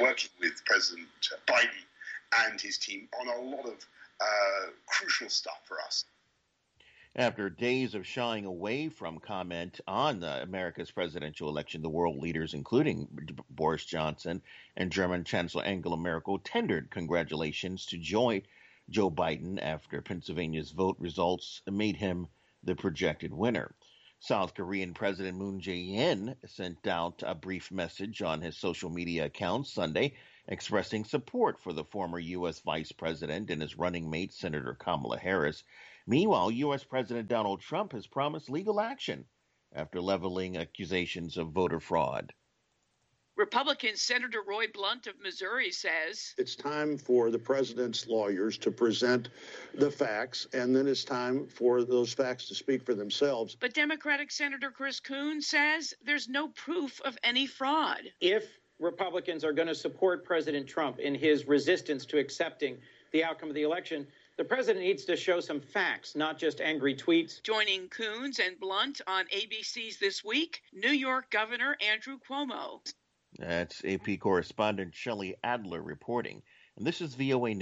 working with President Biden and his team on a lot of crucial stuff for us. After days of shying away from comment on America's presidential election, the world leaders, including Boris Johnson and German Chancellor Angela Merkel, tendered congratulations to Joe Biden after Pennsylvania's vote results made him the projected winner. South Korean President Moon Jae-in sent out a brief message on his social media account Sunday, expressing support for the former U.S. Vice President and his running mate, Senator Kamala Harris. Meanwhile, U.S. President Donald Trump has promised legal action after leveling accusations of voter fraud. Republican Senator Roy Blunt of Missouri says it's time for the president's lawyers to present the facts, and then it's time for those facts to speak for themselves. But Democratic Senator Chris Coons says there's no proof of any fraud. If Republicans are going to support President Trump in his resistance to accepting the outcome of the election, the president needs to show some facts, not just angry tweets. Joining Coons and Blunt on ABC's This Week, New York Governor Andrew Cuomo. That's AP correspondent Shelley Adler reporting. And this is VOA News.